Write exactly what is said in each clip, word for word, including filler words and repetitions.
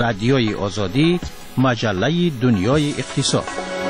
رادیوی آزادی، مجله دنیای اقتصاد.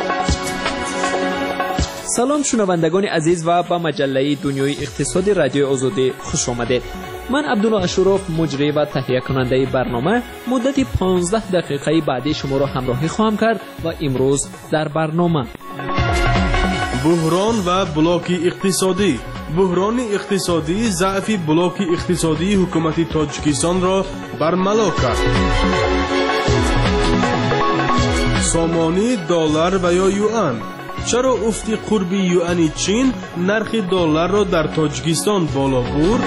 سلام شنوندگان عزیز و به مجله دنیای اقتصادی رادیوی آزادی خوش آمدید. من عبدالله اشرف، مجری و تهیه کننده برنامه، مدت پانزده دقیقه بعدی شما را همراهی خواهم کرد و امروز در برنامه بحران و بلاک اقتصادی. بحران اقتصادی ضعف بلاک اقتصادی حکومت تاجیکستان را برملا کرد. سامانی دلار و یا یوان. چرا افت قرب یوان چین نرخ دلار را در تاجیکستان بالا برد؟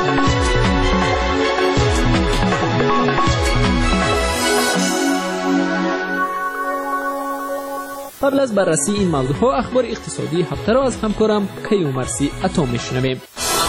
قبل از بررسی این موضوعها اخبار اقتصادی هفته را از همکارم کیومرثی عطا میشنویم.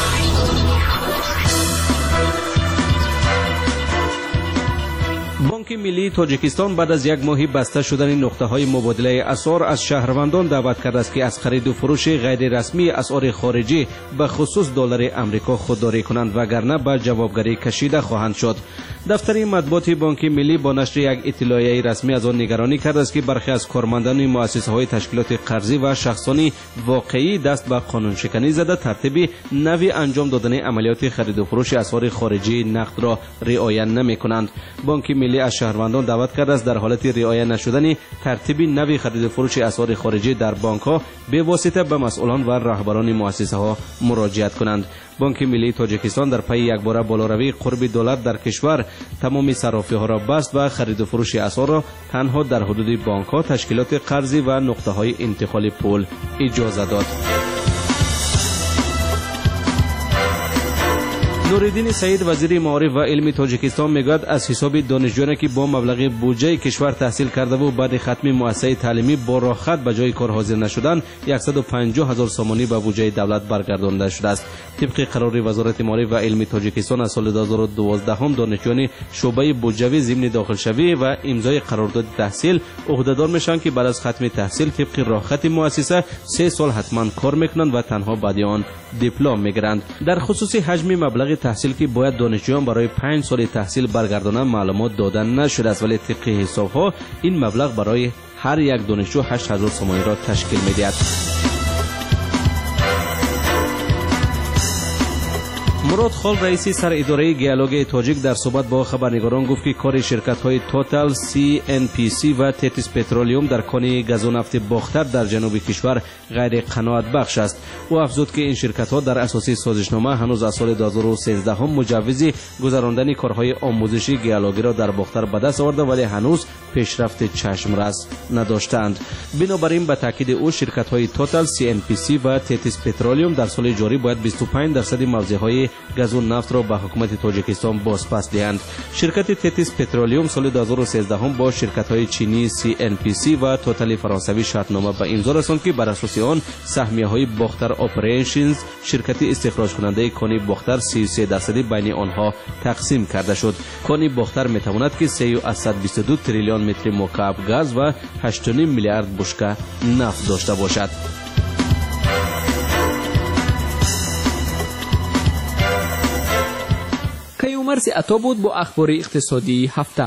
بانک ملی تاجیکستان بعد از یک ماه بسته شدن نقطه‌های مبادله اسعار از شهروندان دعوت کرده است که از خرید و فروش غیر رسمی اسعار خارجی به خصوص دلار آمریکا خودداری کنند وگرنه به جوابگری کشیده خواهند شد. دفتر مطبوعات بانک ملی با نشر یک اطلاعیه رسمی از آن نگرانی کرده است که برخی از کارمندان مؤسسه‌های تشکیلات قرضی و شخصانی واقعی دست به قانون شکنی زده ترتیب نوی انجام دادن عملیات خرید و فروش اسعار خارجی نقد را رعایت نمی‌کنند. بانک ملی از شهروندان دعوت کرده است در حالت رعایت نشدن ترتیب نوی خرید و فروش اسعار خارجی در بانک‌ها به واسطه به مسئولان و رهبران مؤسسه‌ها مراجعت کنند. بانک ملی تاجیکستان در پی یک بار بالاروی قرب دلار در کشور تمام صرافی‌ها را بست و خرید و فروش اسعار را تنها در حدود بانک‌ها، تشکیلات قرضی و نقطه‌های انتقال پول اجازه داد. نوریدین سعید وزیر معارف و علم تاجیکستان میگوید از حساب دانشجویانی که با مبلغ بودجه کشور تحصیل کرده و بعد ختم مؤسسه تعلیمی با راحت به جای کار حاضر نشدن صد و پنجاه هزار سامانی به بودجه دولت برگردانده شده است. طبق قرار وزارت معارف و علم تاجیکستان از سال دو هزار و دوازده هم دانشجویان شعبه بودجوی ضمن داخلشوی و امضای قرارداد تحصیل عهدهدار میشن که بعد از ختم تحصیل طبق راحت مؤسسه سه سال حتما کار میکنند و تنها بعد آن دیپلم میگیرند. در خصوص حجم مبلغ تحصیل که باید دانشجویان برای پنج سال تحصیل برگردانند معلومات دادن نشده است، ولی طبق حسابها این مبلغ برای هر یک دانشجو هشت هزار سامانی را تشکیل میدهد. مراد خال رئیس سر اداره گیالوگ تاجیک در صحبت با خبرنگاران گفت که کار شرکت‌های توتال، سی ان پی سی و تتیس پترولیوم در کان گاز و نفت باختر در جنوب کشور غیر قناعت بخش است. او افزود که این شرکت‌ها در اساس سازشنامه هنوز از سال دو هزار و سیزده هم مجوز گذراندن کارهای آموزشی گیالوگی را در باختر به دست آورده ولی هنوز پیشرفت چشم‌رس نداشتند. بنابراین به تاکید او شرکت‌های توتال، سی ان پی سی و تتیس پترولیوم در سال جاری باید بیست و پنج درصد موضع‌های گاز و نفت را به حکومت تاجیکستان بازپس دهند. شرکت تتیس پترولیوم سال دو هزار و سیزده هم با شرکت‌های چینی سی ان پی سی و توتال فرانسوی شرطنامه به امضا رساند که بر اساس آن سهمیه‌های باختر اپریشنز شرکت استخراج کننده کان باختر سی و سه درصدی بین آنها تقسیم کرده شد. کان باختر می‌تواند که سه و صد و بیست و دو تریلیون متر مکعب گاز و هشت و نیم میلیارد بشکه نفت داشته باشد. کیومرثی عطا بود با اخبار اقتصادی هفته.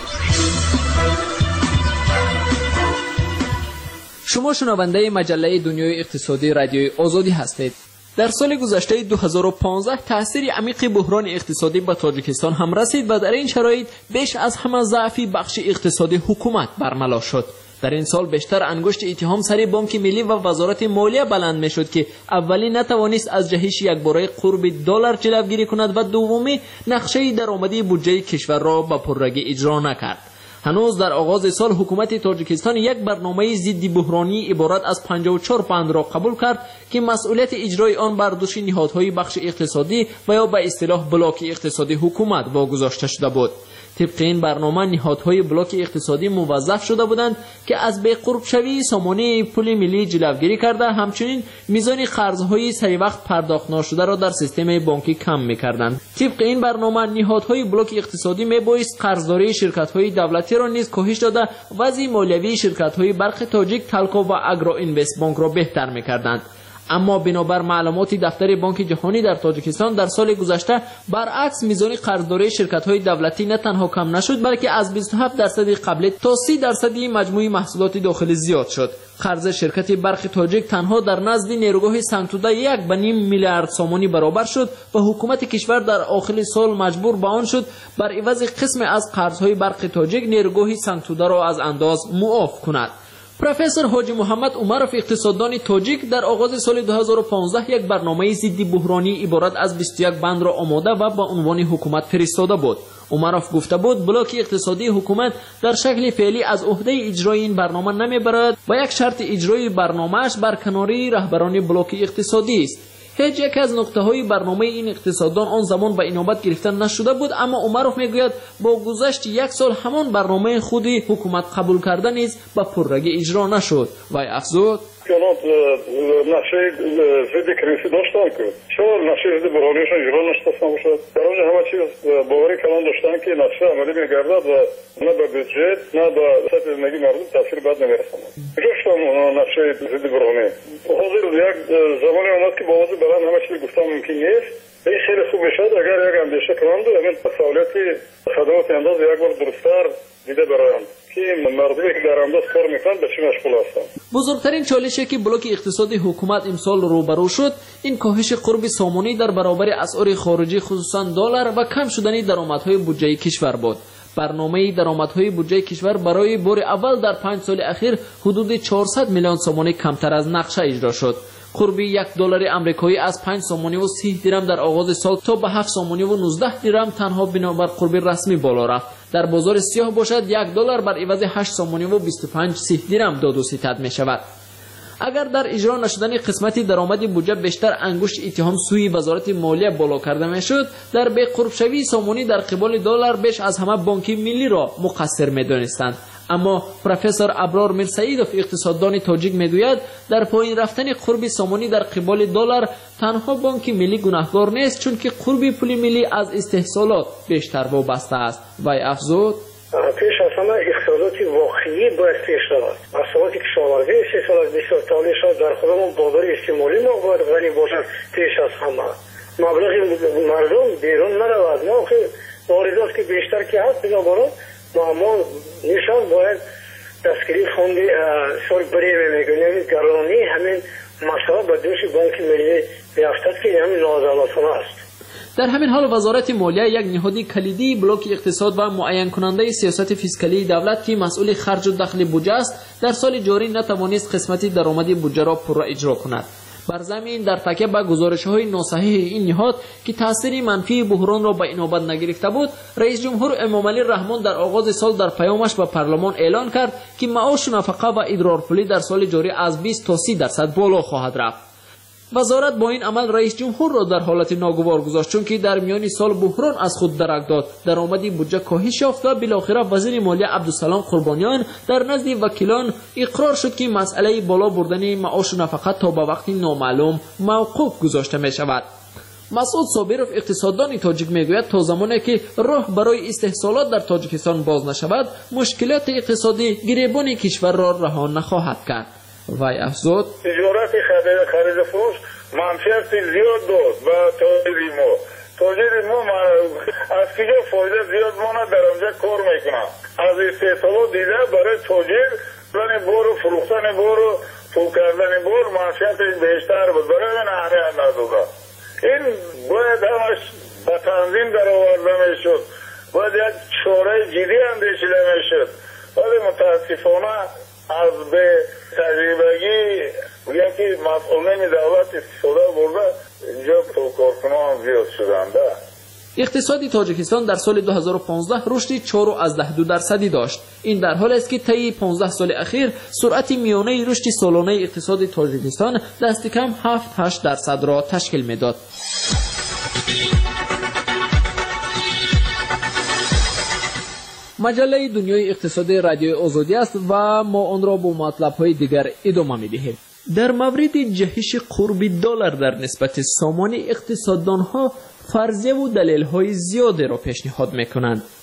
شما شنونده مجله دنیای اقتصادی رادیوی آزادی هستید. در سال گذشته دو هزار و پانزده تاثیر عمیق بحران اقتصادی به تاجیکستان هم رسید و در این شرایط بیش از همه ضعفی بخش اقتصادی حکومت برملا شد. در این سال بیشتر انگشت اتهام سر بانک ملی و وزارت مالیه بلند می شد که اولی نتوانست از جهش یکباره قرب دلار جلوگیری کند و دومی نقشه درآمدی بودجه کشور را به پررگی اجرا نکرد. هنوز در آغاز سال حکومت تاجیکستان یک برنامه ضد بحرانی عبارت از پنجاه و چهار بند را قبول کرد که مسئولیت اجرای آن بر دوش نهادهای بخش اقتصادی و یا به اصطلاح بلاک اقتصادی حکومت واگذاشته شده بود. طبق این برنامه نهادهای بلاک اقتصادی موظف شده بودند که از بی قرب شوی سامانه پول ملی جلوگیری کرده، همچنین میزان قرضهای سری وقت پرداخت نشده را در سیستم بانکی کم می‌کردند. طبق این برنامه نهادهای بلاک اقتصادی میبایست قرضداری شرکت‌های دولتی را نیز کاهش داده وضع مالیوی شرکت‌های برق تاجیک، تلکو و اگرو اینوست بانک را بهتر می‌کردند. اما بنابر معلومات دفتر بانک جهانی در تاجیکستان در سال گذشته برعکس میزان قرضداری شرکت‌های دولتی نه تنها کم نشد بلکه از بیست و هفت درصد قبل تا سی درصد مجموع محصولات داخلی زیاد شد. قرض شرکت برق تاجیک تنها در نزد نیروگاه سنگ‌توده یک و نیم میلیارد سامانی برابر شد و حکومت کشور در آخر سال مجبور به آن شد بر عوض قسم از قرض‌های برق تاجیک نیروگاه سنگ‌توده را از انداز معاف کند. پروفسور حاجی محمد عمرов اقتصاددان تاجیک در آغاز سال دو هزار و پانزده یک برنامه ضد بحرانی عبارت از بیست و یک بند را آماده و با عنوان حکومت فرستاده بود. عمرов گفته بود بلاک اقتصادی حکومت در شکل فعلی از عهده اجرای این برنامه نمیبرد و یک شرط اجرای برنامه‌اش برکناری رهبران بلاک اقتصادی است. هیچ یک از نقطه های برنامه این اقتصاددان آن زمان به اینابت گرفتن نشده بود، اما عمرов میگوید با گذشت یک سال همان برنامه خودی حکومت قبول کرده نیز به پررگی اجرا نشد. وی افزود کنات نقشه ضد کریسی داشتن که چرا نقشه ضد بحرانیشان اجرا نشدستان باشد؟ در آنجا همه چیز باوری کلان داشتن که نقشه عملی میگردد و نه به بودجت نه به سطح زندگی مردم تاثیر بد نمیرساند. گفتم نقشه ضد بحرانی حاضر یک زمانی آمد که با آواز بلند همه چیز گفتن ممکن نیست. این خیلی خوب میشد اگر یک اندیشه کنند و همین فعالیت خدمات انداز یک بار درست‌تر دیده برایند که مردمی که در انداز کار میکنند به چی مشغول هستند. بزرگترین چالشی که بلاک اقتصادی حکومت امسال روبرو شد این کاهش قرب سامانی در برابر اسعار خارجی خصوصا دلار و کم شدن درآمدهای بودجه کشور بود. برنامه درآمدهای بودجه کشور برای بار اول در پنج سال اخیر حدود چهارصد میلیون سامانی کمتر از نقشه اجرا شد. قرب یک دلار آمریکایی از پنج سامانی و سی درم در آغاز سال تا به هفت سامانی و نوزده درم تنها بنابر قرب رسمی بالا رفت. در بازار سیاه باشد یک دلار بر عوض هشت سامانی و بیست و پنج سی درم داد و ستد می شود. اگر در اجرا نشدن قسمتی درآمد بودجه بیشتر انگشت اتهام سوی وزارت مالیه بالا کرده میشد، در بی قرب شوی سامانی در قبال دلار بیش از همه بانک ملی را مقصر می‌دانستند. اما پروفسور ابرار میرسعیدوف اقتصاددان تاجیک میگوید در پایین رفتن قرب سامانی در قبال دلار تنها بانک ملی گناهکار نیست چون که قرب پول ملی از استحصالات بیشتر وابسته است. وی افزود پیش از همه اقتصادات واقعی باید پیش رود. اقتصادات کشاورزی استحصالات بسیار تالیشات در خودمون بازار استعمالی ما باید غنی باشد. پیش از همه مبلغ مردم بیرون نرود. ما که واردات که بیشتر که هست بنابراین ما نشان باید دستگیری فوند سال بری میگونیم گرانی همین مسئله به دوش بانک ملی بیافتد که همین نازماتون است. در همین حال وزارت مالیه یک نهاد کلیدی بلاک اقتصاد و معین کننده سیاست فیسکالی دولت که مسئول خرج و دخل بودجه است در سال جاری نتوانست قسمتی درآمد بودجه را پورا اجرا کند. بر زمین در تکیه به گزارش‌های ناصحیح این نهاد که تأثیر منفی بحران را به اینابت نگرفته بود، رئیس جمهور امامعلی رحمان در آغاز سال در پیامش به پارلمان اعلان کرد که معاش نفقه و ادرارپولی در سال جاری از بیست تا سی درصد بالا خواهد رفت. وزارت با این عمل رئیس جمهور را در حالت ناگوار گذاشت چون که در میان سال بحران از خود درک داد. درآمد بودجه کاهش یافت و بالاخره وزیر مالیه عبدالسلام قربانیان در نزد وکیلان اقرار شد که مسئله بالا بردن معاش و نفقه تا به وقت نامعلوم موقوف گذاشته می شود. مسعود صابرов اقتصاددان تاجیک میگوید تا زمانی که راه برای استحصالات در تاجیکستان باز نشود مشکلات اقتصادی گریبان کشور را رها نخواهد کرد. وی افزود تجارت خرید فروش منفیت زیاد داد و تاجری ما تاجری ما از کجا فایده زیاد ماند در آنجا کار میکنم از استحصالات دیده برای تاجر برای بار و فروختن بار و پول کردن بار منفیت بیشتر بود برای من اهمیت نداده. این باید همش به تنظیم در آورده میشد، باید یک چاره جدی اندیشیده میشد، ولی متاسفانه از به تجربگی یکی مسئولین دولت استفاده برده اینجا کارکنان زیاد شدند. اقتصاد تاجیکستان در سال دو هزار و پانزده رشد چهار از ده دو درصدی داشت. این در حالی است که طی پانزده سال اخیر سرعت میانه رشد سالانه اقتصاد تاجیکستان دست کم هفت هشت درصد را تشکیل میداد. مجله دنیای اقتصادی رادیوی آزادی است و ما آن را با مطلب‌های دیگر ادامه می‌دهیم. در مورد جهش قرب دلار در نسبت سامانی اقتصاددان‌ها فرضیه و دلیل‌های زیادی را پیشنهاد می‌کنند.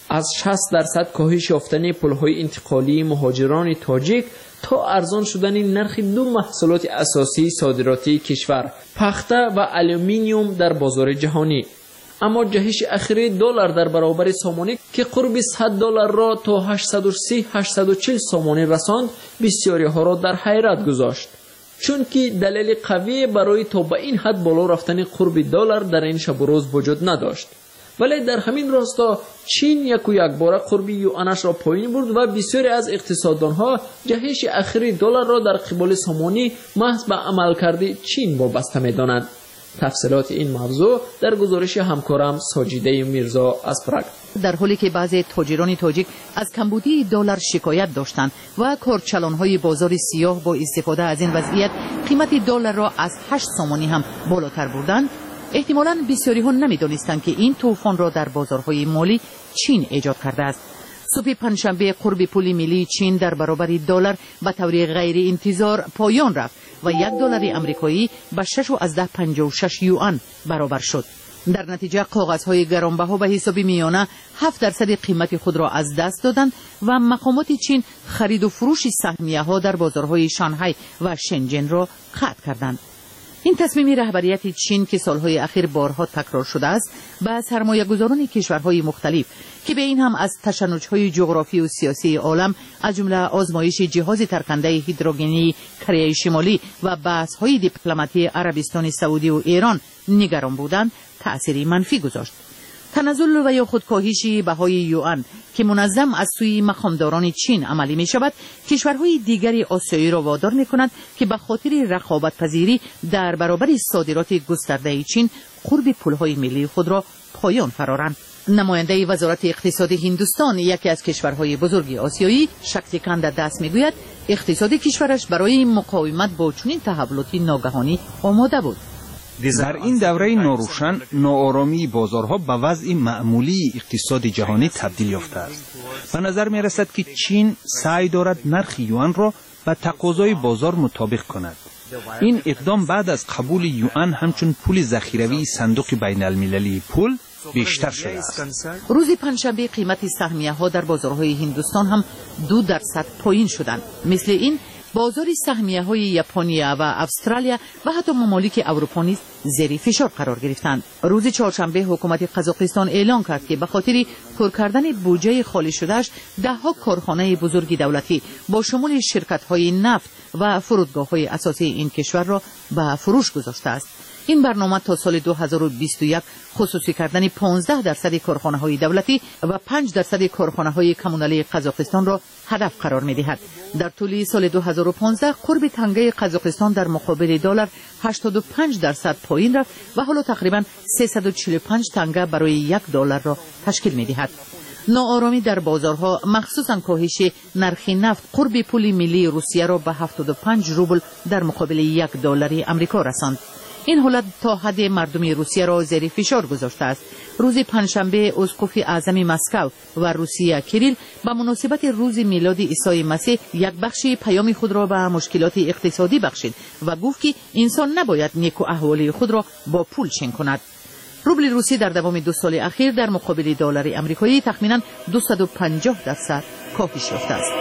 از شصت درصد کاهش یافتن پل‌های انتقالی مهاجران تاجیک تا ارزان شدن نرخ دو محصولات اساسی صادراتی کشور، پخته و آلومینیوم در بازار جهانی. اما جهش اخیر دلار در برابر سامانه که قرب صد دلار را تا هشتصد و سی تا هشتصد و چهل سامانه رساند، بسیاری ها را در حیرت گذاشت، چون که دلیل قوی برای تا به این حد بالا رفتن قرب دلار در این شب و روز وجود نداشت. ولی در همین راستا چین یک و یک بار قرب یوانش را پایین برد و بسیاری از اقتصاددانها جهش اخیر دلار را در قبال سامانی محض به عملکرد چین وابسته می‌دانند. تفصیلات این موضوع در گزارش همکارم ساجیده میرزا از پراگ. در حالی که بعضی تاجران تاجیک از کمبودی دلار شکایت داشتند و کارچلان‌های بازار سیاه با استفاده از این وضعیت قیمت دلار را از هشت سامانی هم بالاتر بردند، احتمالاً بسیاری ها نمی‌دانستند که این طوفان را در بازارهای مالی چین ایجاد کرده است. صبح پنجشنبه قرب پول ملی چین در برابر دلار به طور غیر انتظار پایان رفت و یک دلار آمریکایی به شش و از ده پنجاه و شش یوان برابر شد. در نتیجه کاغذهای گرانبها به حساب میانه هفت درصد قیمت خود را از دست دادند و مقامات چین خرید و فروش سهمیه ها در بازارهای شانگهای و شنجن را قطع کردند. این تصمیم رهبریت چین که سالهای اخیر بارها تکرار شده است، به سرمایه‌گذاران کشورهای مختلف که به این هم از تشنج‌های جغرافی و سیاسی عالم از جمله آزمایش جهاز ترکنده هیدروژنی کره شمالی و بحث‌های دیپلماتی عربستان سعودی و ایران نگران بودند، تأثیری منفی گذاشت. تنزل و یا خودکاهش بهای یوان که منظم از سوی مقامداران چین عملی می شود، کشورهای دیگری آسیایی را وادار می کند که به خاطر رقابت پذیری در برابر صادرات گسترده چین قرب پولهای ملی خود را پایان فرارند. نماینده وزارت اقتصاد هندوستان، یکی از کشورهای بزرگ آسیایی، شکتیکان در دست می گوید اقتصاد کشورش برای مقاومت با چنین تحولاتی ناگهانی آماده بود. در این دوره ناروشن، ناآرامی بازارها به وضع معمولی اقتصاد جهانی تبدیل یافته است. به نظر می رسد که چین سعی دارد نرخ یوان را به تقاضای بازار مطابق کند. این اقدام بعد از قبول یوان همچون پول ذخیروی صندوق بین المللی پول بیشتر شده است. روز پنجشنبه قیمت سهمیه ها در بازارهای هندوستان هم دو درصد پایین شدند. مثل این بازار سهمیه های ژاپنیا و استرالیا و حتی ممالک اروپا نیز زیر فشار قرار گرفتند. روز چهارشنبه حکومت قزاقستان اعلام کرد که به خاطر پر کردن بودجه خالی شدهش ده ها کارخانه بزرگ دولتی با شمول شرکت های نفت و فرودگاه های اساسی این کشور را به فروش گذاشته است. این برنامه تا سال دو هزار و بیست و یک خصوصی کردن پانزده درصد کارخانه‌های دولتی و پنج درصد کارخانه‌های کمونالی قزاقستان را هدف قرار می‌دهد. در طول سال دو هزار و پانزده قرب تنگه قزاقستان در مقابل دلار هشتاد و پنج درصد پایین رفت و حالا تقریباً سیصد و چهل و پنج تنگه برای یک دلار را تشکیل می‌دهد. ناآرامی در بازارها، مخصوصاً کاهش نرخ نفت قرب پول ملی روسیه را به هفتاد و پنج روبل در مقابل یک دلار آمریکا رساند. این حالت تا حد مردم روسیه را زیر فشار گذاشته است. روز پنجشنبه اسقف اعظم مسکو و روسیه کریل به مناسبت روز میلاد عیسی مسیح یک بخش پیام خود را به مشکلات اقتصادی بخشید و گفت که انسان نباید نیک و احوالی خود را با پول چین کند. روبل روسی در دوام دو سال اخیر در مقابل دلار آمریکایی تخمیناً دویست و پنجاه درصد کاهش یافته است.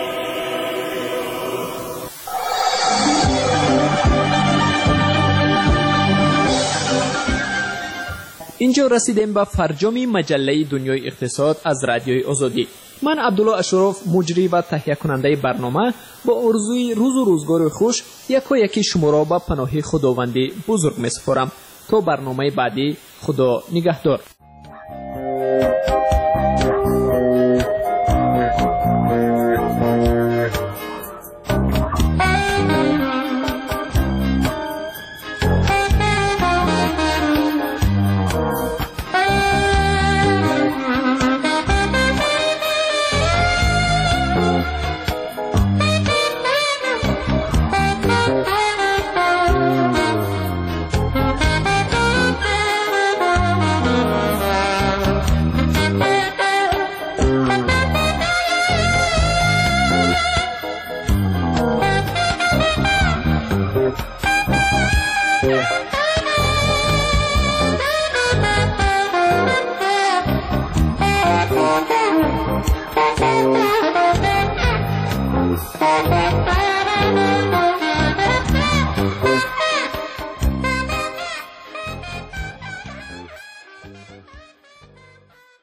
اینجا رسیدیم به فرجام مجله دنیای اقتصاد از رادیوی آزادی. من عبدالله اشرف، مجری و تهیه کننده برنامه، با آرزوی روز و روزگار خوش یکا یکی شما را به پناه خداوندی بزرگ می‌سپارم. تا برنامه بعدی، خدا نگهدار.